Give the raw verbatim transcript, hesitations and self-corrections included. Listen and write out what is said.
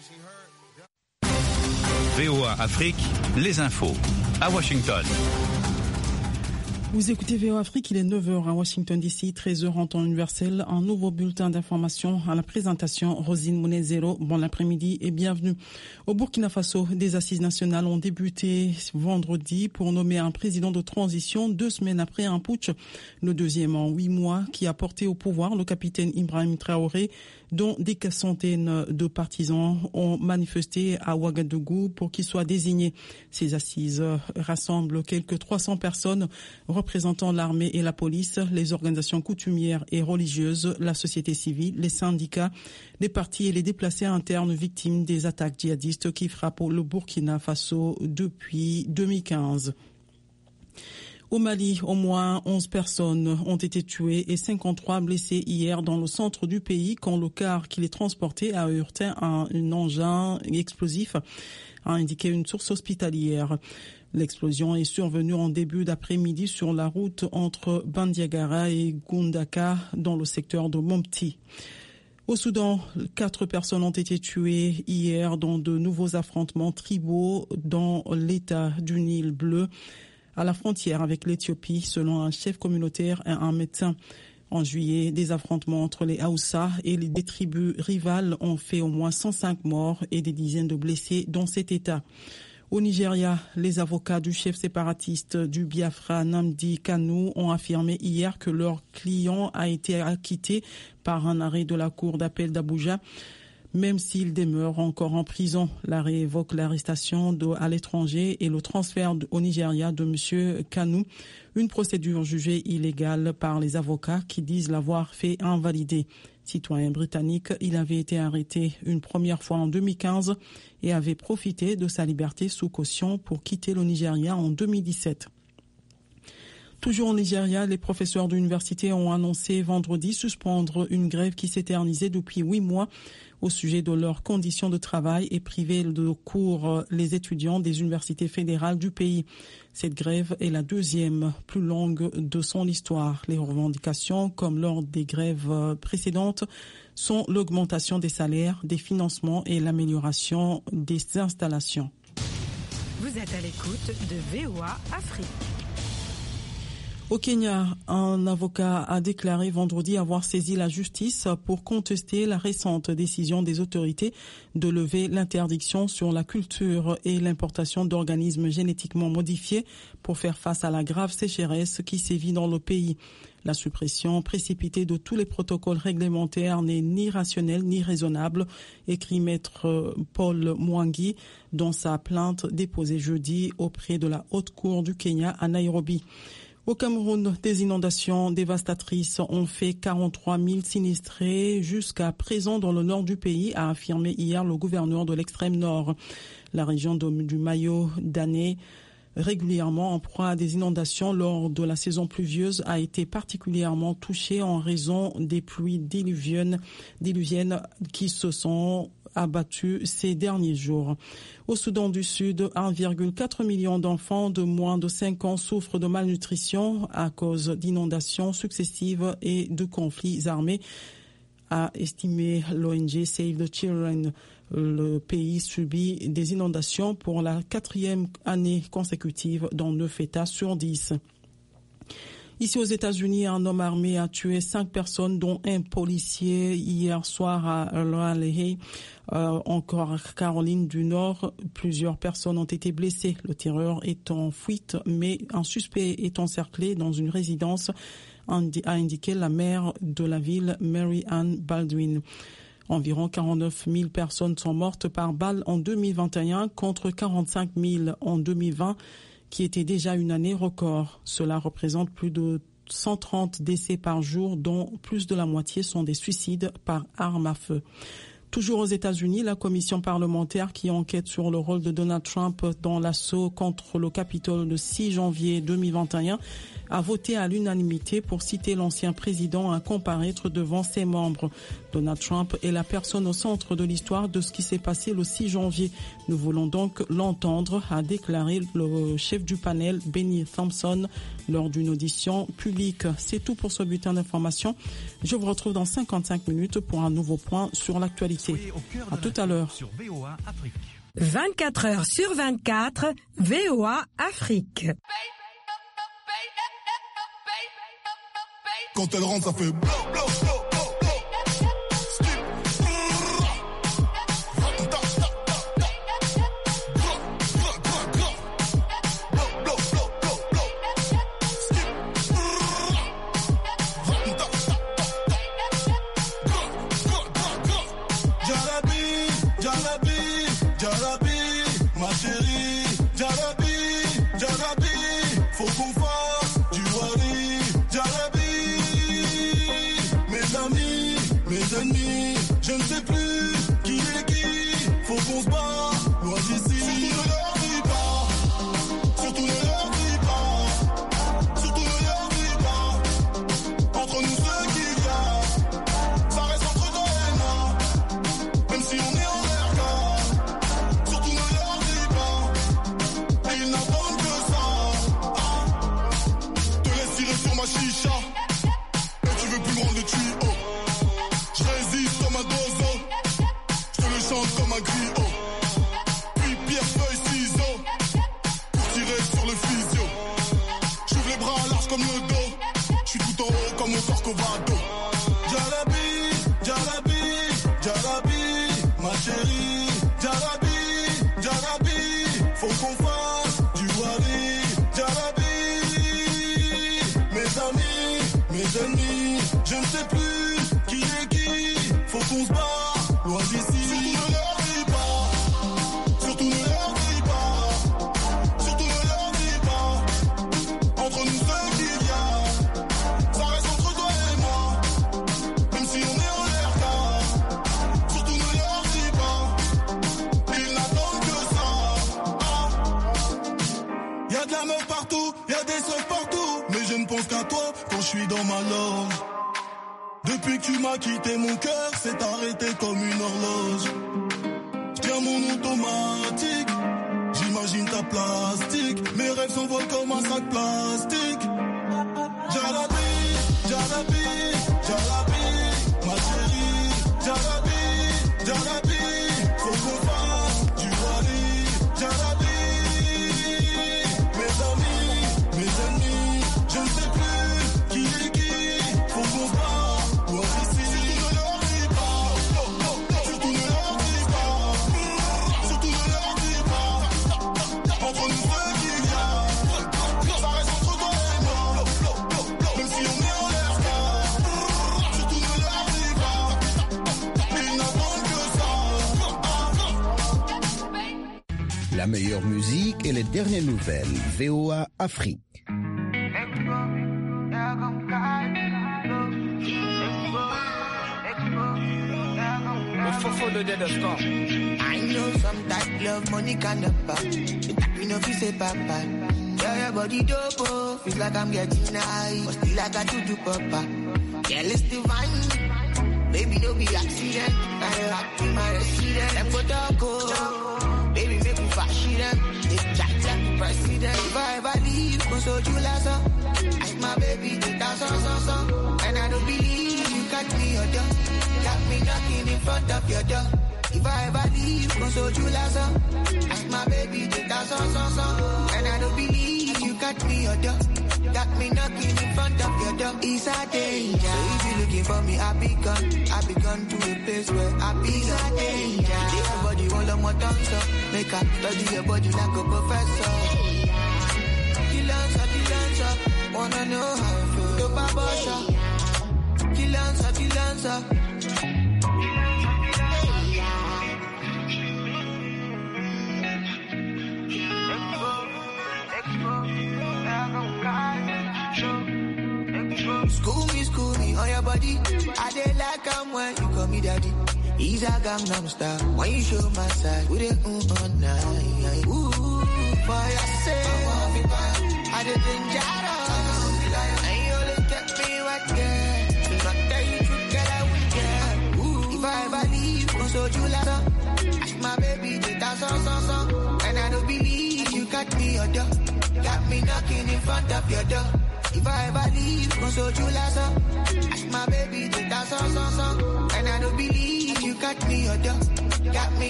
V O A Afrique, les infos à Washington. Vous écoutez V O A Afrique, il est neuf heures à Washington D C, treize heures en temps universel. Un nouveau bulletin d'information à la présentation. Rosine Mounezero, bon après-midi et bienvenue. Au Burkina Faso, des assises nationales ont débuté vendredi pour nommer un président de transition deux semaines après un putsch, le deuxième en huit mois, qui a porté au pouvoir le capitaine Ibrahim Traoré, dont des centaines de partisans ont manifesté à Ouagadougou pour qu'il soit désigné. Ces assises rassemblent quelques trois cents personnes représentant l'armée et la police, les organisations coutumières et religieuses, la société civile, les syndicats, les partis et les déplacés internes victimes des attaques djihadistes qui frappent le Burkina Faso depuis deux mille quinze. Au Mali, au moins onze personnes ont été tuées et cinquante-trois blessées hier dans le centre du pays quand le car qui les transportait a heurté un, un engin explosif, a indiqué une source hospitalière. L'explosion est survenue en début d'après-midi sur la route entre Bandiagara et Gundaka dans le secteur de Mopti. Au Soudan, quatre personnes ont été tuées hier dans de nouveaux affrontements tribaux dans l'état du Nil bleu, à la frontière avec l'Éthiopie, selon un chef communautaire et un médecin. En juillet, des affrontements entre les Haoussa et les des tribus rivales ont fait au moins cent cinq morts et des dizaines de blessés dans cet état. Au Nigeria, les avocats du chef séparatiste du Biafra, Nnamdi Kanu, ont affirmé hier que leur client a été acquitté par un arrêt de la cour d'appel d'Abuja, même s'il demeure encore en prison. L'arrêt évoque l'arrestation de, à l'étranger et le transfert au Nigeria de M. Kanu, une procédure jugée illégale par les avocats qui disent l'avoir fait invalider. Citoyen britannique, il avait été arrêté une première fois en deux mille quinze et avait profité de sa liberté sous caution pour quitter le Nigeria en deux mille dix-sept. Toujours au Nigeria, les professeurs d'université ont annoncé vendredi suspendre une grève qui s'éternisait depuis huit mois au sujet de leurs conditions de travail et priver de cours les étudiants des universités fédérales du pays. Cette grève est la deuxième plus longue de son histoire. Les revendications, comme lors des grèves précédentes, sont l'augmentation des salaires, des financements et l'amélioration des installations. Vous êtes à l'écoute de V O A Afrique. Au Kenya, un avocat a déclaré vendredi avoir saisi la justice pour contester la récente décision des autorités de lever l'interdiction sur la culture et l'importation d'organismes génétiquement modifiés pour faire face à la grave sécheresse qui sévit dans le pays. La suppression précipitée de tous les protocoles réglementaires n'est ni rationnelle ni raisonnable, écrit maître Paul Mwangi dans sa plainte déposée jeudi auprès de la Haute Cour du Kenya à Nairobi. Au Cameroun, des inondations dévastatrices ont fait quarante-trois mille sinistrés jusqu'à présent dans le nord du pays, a affirmé hier le gouverneur de l'extrême nord. La région de, du Mayo d'Ané, régulièrement en proie à des inondations lors de la saison pluvieuse, a été particulièrement touchée en raison des pluies diluviennes, diluviennes qui se sont abattues ces derniers jours. Au Soudan du Sud, un virgule quatre million d'enfants de moins de cinq ans souffrent de malnutrition à cause d'inondations successives et de conflits armés, a estimé l'O N G Save the Children. Le pays subit des inondations pour la quatrième année consécutive dans neuf États sur dix. Ici aux États-Unis, un homme armé a tué cinq personnes, dont un policier hier soir à Raleigh, euh, encore à Caroline du Nord. Plusieurs personnes ont été blessées. Le tireur est en fuite, mais un suspect est encerclé dans une résidence, a indiqué la maire de la ville, Mary Ann Baldwin. Environ quarante-neuf mille personnes sont mortes par balle en deux mille vingt et un contre quarante-cinq mille en deux mille vingt, qui était déjà une année record. Cela représente plus de cent trente décès par jour, dont plus de la moitié sont des suicides par arme à feu. Toujours aux États-Unis, la commission parlementaire qui enquête sur le rôle de Donald Trump dans l'assaut contre le Capitole le six janvier deux mille vingt et un a voté à l'unanimité pour citer l'ancien président à comparaître devant ses membres. Donald Trump est la personne au centre de l'histoire de ce qui s'est passé le six janvier. Nous voulons donc l'entendre, a déclaré le chef du panel, Benny Thompson, lors d'une audition publique. C'est tout pour ce bulletin d'information. Je vous retrouve dans cinquante-cinq minutes pour un nouveau point sur l'actualité. dossier. À tout à l'heure. Sur V O A Afrique. vingt-quatre heures sur vingt-quatre, V O A Afrique. Quand elle rentre, ça fait blo blo blo. Je ne sais plus qui est qui, faut qu'on se bat, loin d'ici. Surtout ne leur dis pas, surtout ne leur dis pas, entre nous ceux qu'il y a, ça reste entre toi et moi, même si on est en l'air, surtout ne leur dis pas, et ils n'attendent que ça. Ah. Te laisse tirer sur ma chicha, et tu veux plus loin de tuyau. Comme un dozo, je te le chante comme un griot. Puis pierre, feuille, ciseaux, pour tirer sur le physio. J'ouvre les bras larges comme le dos, je suis tout en haut comme mon Corcovado. Jalabi, Jalabi, Jalabi, ma chérie. Jalabi, Jalabi, faut qu'on fasse du wali. Jalabi, mes amis, mes ennemis, je ne sais plus qui est qui. Faut qu'on se bat, loin d'ici. Surtout ne leur dis pas, surtout ne leur dis pas, surtout ne leur dis pas, entre nous ceux qu'il y a, ça reste entre toi et moi, même si on est en l'air car, surtout ne leur dis pas, ils n'attendent que ça. Ah. Y'a de la meuf partout, y'a des seufs partout, mais je ne pense qu'à toi quand je suis dans ma loge. Depuis que tu m'as quitté, mon cœur s'est arrêté comme une horloge. J'tiens mon automatique, j'imagine ta plastique. Mes rêves s'envolent comme un sac plastique. Jalabi, Jalabi, Jalabi, ma chérie. Jalabi, Jalabi, faut qu'on fasse du wali. Jalabi, mes amis, mes ennemis, je ne sais plus qui est qui. Faut qu'on se bat. La meilleure musique et les dernières nouvelles. V O A Afrique. I know some that love money kind of pop. You know if you say papa. Yeah, your body dope, oh. Feels like I'm getting high. But still I got to do papa. Girl, it's divine. Baby, don't be accident. I rock to my resident. Them go talk, oh. Baby, make me fashion them. They chat like the president. If I ever leave, go so you last up. Ask my baby to dance on, on, on. And I don't believe you got me your door. Got me knocking in front of your door. If I ever leave, go so you last up. Ask my baby to dance on, on, on. And I don't believe you got me your door. Got me knocking in front of your door. It's a danger. So if you looking for me, I be gone. I be gone to a place where I be it's a danger. Everybody hold on my tongue, so make up study your body like a professor. Kill answer, kill answer. Wanna know how I feel. The barber shop. Kill answer, kill answer. School me, school me on your body. I dey like I'm when you call me daddy. He's a Gangnam Style. When you show my side, with it mm, all night. Ooh, for your sake, I did Ninjara. And you only kept me wet, girl. Do not tell you truth, girl, I will get. Ooh, if I ever leave, go so you like ask my baby to dance on, on, on. And I don't believe you got me your door. Got me knocking in front of your door. If I ever leave, go so you last up. Ask my baby to dance on, on, on. And I don't believe you you got me your door. Got me